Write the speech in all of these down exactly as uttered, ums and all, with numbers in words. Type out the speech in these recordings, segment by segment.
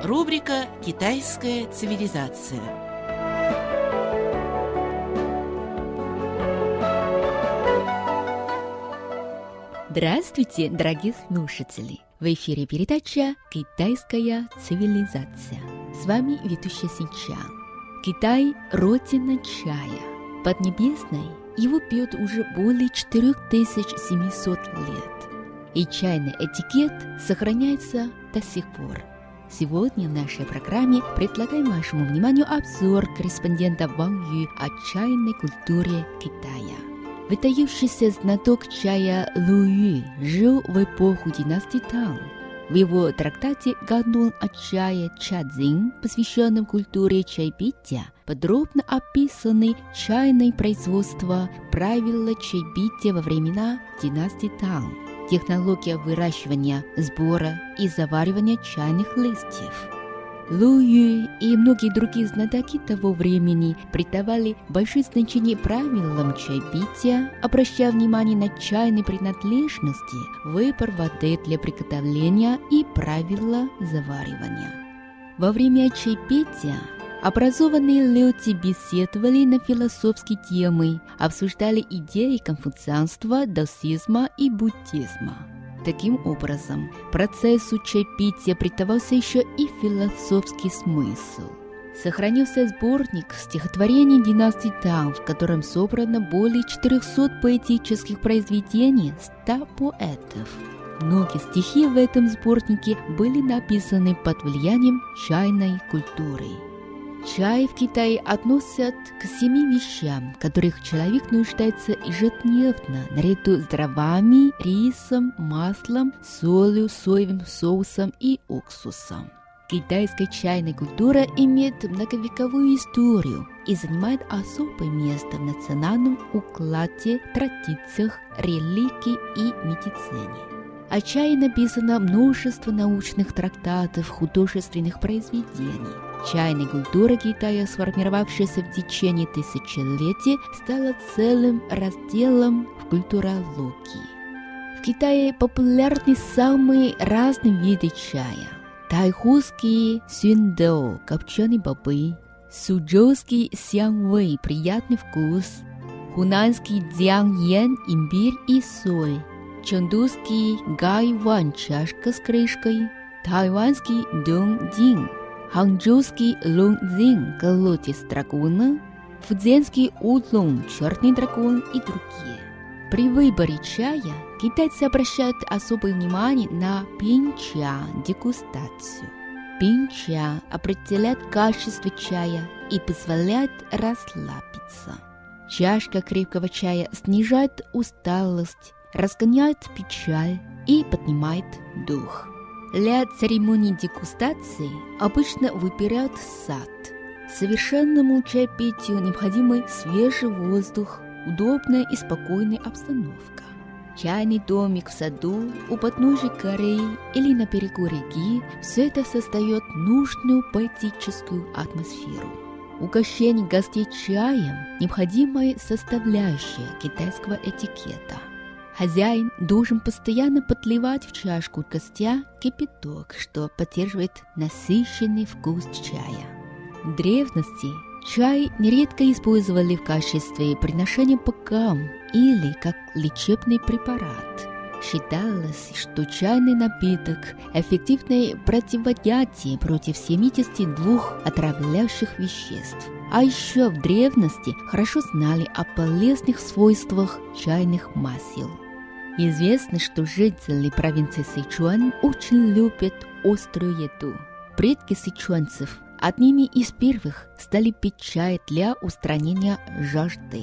Рубрика «Китайская цивилизация». Здравствуйте, дорогие слушатели! В эфире передача «Китайская цивилизация». С вами ведущая Синчан. Китай – родина чая. Поднебесной его пьют уже более четыре тысячи семьсот лет. И чайный этикет сохраняется до сих пор. Сегодня в нашей программе предлагаем вашему вниманию обзор корреспондента Ван Ю о чайной культуре Китая. Выдающийся знаток чая Лу Ю жил в эпоху династии Тang. В его трактате «Канон о чае Чадзин», посвященном культуре чайпития, подробно описаны чайное производство, правила чайпития во времена династии Тang, технология выращивания, сбора и заваривания чайных листьев. Лу Ю и многие другие знатоки того времени придавали большое значение правилам чайпития, обращая внимание на чайные принадлежности, выбор воды для приготовления и правила заваривания. Во время чайпития образованные люди беседовали на философские темы, обсуждали идеи конфуцианства, даосизма и буддизма. Таким образом, процессу чайпития придавался еще и философский смысл. Сохранился сборник стихотворений династии Тang, в котором собрано более четырехсот поэтических произведений ста поэтов. Многие стихи в этом сборнике были написаны под влиянием чайной культуры. Чай в Китае относят к семи вещам, в которых человек нуждается ежедневно, наряду с дровами, рисом, маслом, солью, соевым соусом и уксусом. Китайская чайная культура имеет многовековую историю и занимает особое место в национальном укладе, традициях, религии и медицине. О чае написано множество научных трактатов, художественных произведений. Чайная культура Китая, сформировавшаяся в течение тысячелетий, стала целым разделом в культурологии. В Китае популярны самые разные виды чая. Тайхуский сюндоу, копченые бобы, суджоуский сянвэй, приятный вкус, хунанский дзяньян, имбирь и соль, чондуский гайван, чашка с крышкой, тайванский дунь-динь, ханчжоуский лунь-дзинь, колодец дракона, фудзенский улун, черный дракон и другие. При выборе чая китайцы обращают особое внимание на пинча, дегустацию. Пинча определяет качество чая и позволяет расслабиться. Чашка крепкого чая снижает усталость, разгоняет печаль и поднимает дух. Для церемонии дегустации обычно выбирают сад. Совершенному чайпитию необходимый свежий воздух, удобная и спокойная обстановка. Чайный домик в саду, у подножия горы или на берегу реки – все это создает нужную поэтическую атмосферу. Угощение гостей чаем – необходимая составляющая китайского этикета. Хозяин должен постоянно подливать в чашку гостя кипяток, что поддерживает насыщенный вкус чая. В древности чай нередко использовали в качестве приношения богам или как лечебный препарат. Считалось, что чайный напиток – эффективное противоядие против семидесяти двух отравляющих веществ. А еще в древности хорошо знали о полезных свойствах чайных масел. Известно, что жители провинции Сычуань очень любят острую еду. Предки сычуанцев одними из первых стали пить чай для устранения жажды.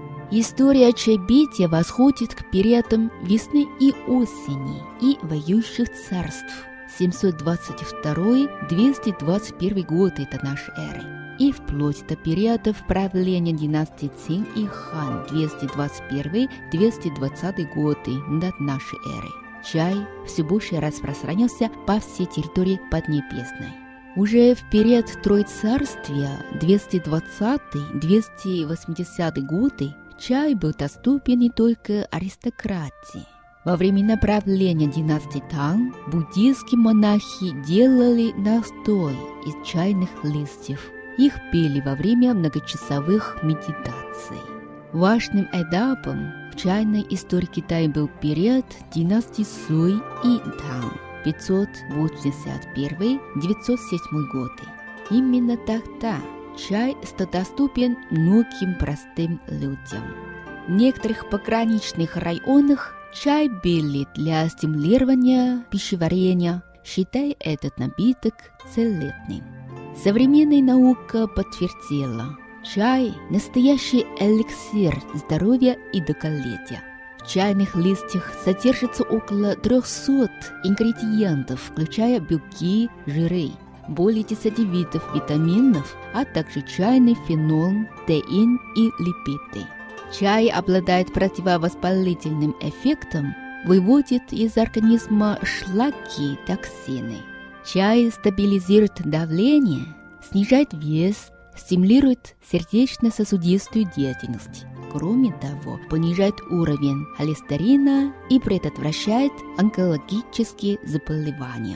История чайпития восходит к периодам весны и осени и воюющих царств семьсот двадцать второй — двести двадцать первый годы до нашей эры и вплоть до периодов правления династии Цин и Хан двести двадцать первый — двести двадцатый годы до нашей эры. Чай все больше распространялся по всей территории Поднебесной. Уже в период Троецарствия двести двадцатый — двести восьмидесятый годы чай был доступен не только аристократии. Во времена правления династии Тан буддийские монахи делали настой из чайных листьев. Их пили во время многочасовых медитаций. Важным этапом в чайной истории Китая был период династии Суй и Тан пятьсот восемьдесят первый — девятьсот седьмой годы. Именно тогда чай стал доступен многим простым людям. В некоторых пограничных районах чай пили для стимулирования пищеварения, считая этот напиток целебным. Современная наука подтвердила, чай – настоящий эликсир здоровья и долголетия. В чайных листьях содержится около трехсот ингредиентов, включая белки, жиры, более десяти видов витаминов, а также чайный фенол, теин и липиды. Чай обладает противовоспалительным эффектом, выводит из организма шлаки, токсины. Чай стабилизирует давление, снижает вес, стимулирует сердечно-сосудистую деятельность. Кроме того, понижает уровень холестерина и предотвращает онкологические заболевания.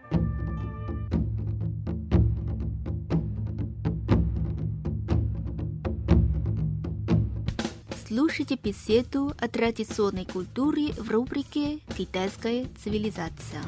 Слушайте беседу о традиционной культуре в рубрике «Китайская цивилизация».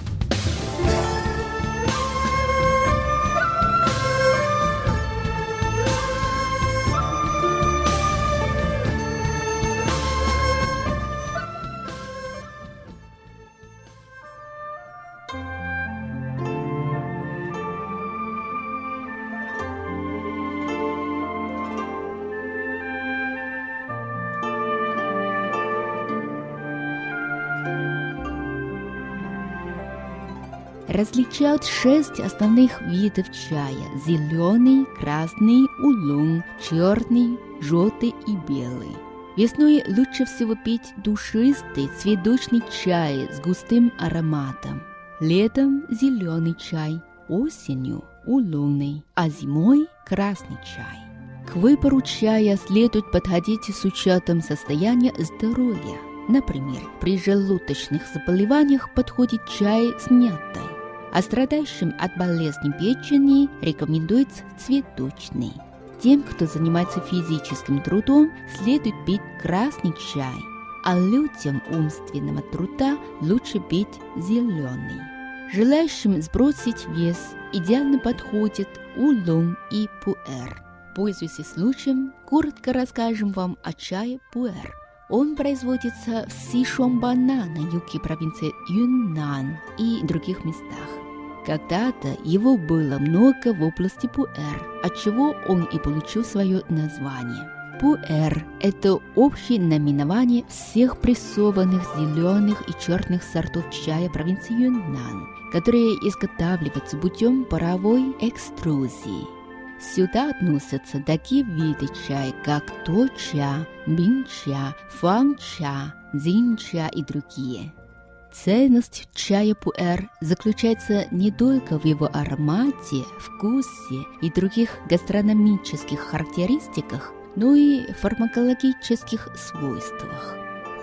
Различают шесть основных видов чая – зеленый, красный, улун, черный, желтый и белый. Весной лучше всего пить душистый цветочный чай с густым ароматом. Летом – зеленый чай, осенью – улунный, а зимой – красный чай. К выбору чая следует подходить с учетом состояния здоровья. Например, при желудочных заболеваниях подходит чай с мятой, а страдающим от болезни печени рекомендуется цветочный. Тем, кто занимается физическим трудом, следует пить красный чай, а людям умственного труда лучше пить зеленый. Желающим сбросить вес идеально подходит улун и пуэр. Пользуясь случаем, коротко расскажем вам о чае пуэр. Он производится в Сишуанбана на юге провинции Юннань и других местах. Когда-то его было много в области пуэр, отчего он и получил свое название. Пуэр – это общее наименование всех прессованных зеленых и черных сортов чая провинции Юннань, которые изготавливаются путем паровой экструзии. Сюда относятся такие виды чая, как то-ча, бин-ча, фан-ча, дзин-ча и другие. Ценность чая пуэр заключается не только в его аромате, вкусе и других гастрономических характеристиках, но и фармакологических свойствах.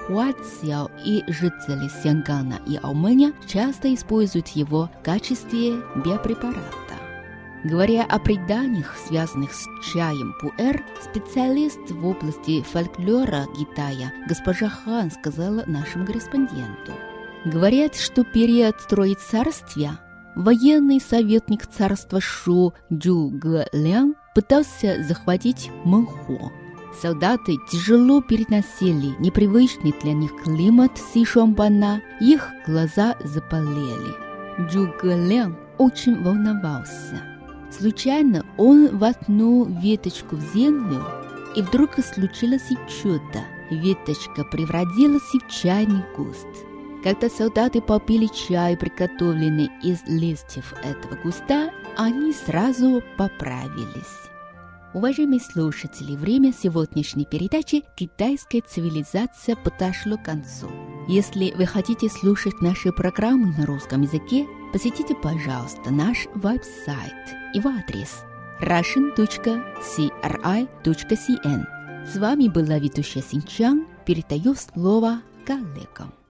Хуацяо и жители Сянгана и Аумэня часто используют его в качестве биопрепарата. Говоря о преданиях, связанных с чаем пуэр, специалист в области фольклора Китая госпожа Хан сказала нашему корреспонденту. Говорят, что период Троецарствия военный советник царства Шу Джу Гэлян пытался захватить Мэнхо. Солдаты тяжело переносили непривычный для них климат Сишуанбана, их глаза заболели. Джу Гэлян очень волновался. Случайно он воткнул веточку в землю, и вдруг случилось чудо. Веточка превратилась в чайный куст. Когда солдаты попили чай, приготовленный из листьев этого куста, они сразу поправились. Уважаемые слушатели, время сегодняшней передачи «Китайская цивилизация» подошло к концу. Если вы хотите слушать наши программы на русском языке, посетите, пожалуйста, наш веб-сайт. Его адрес russian точка си эр ай точка си эн. С вами была ведущая Синчан. Передаю слово коллегам.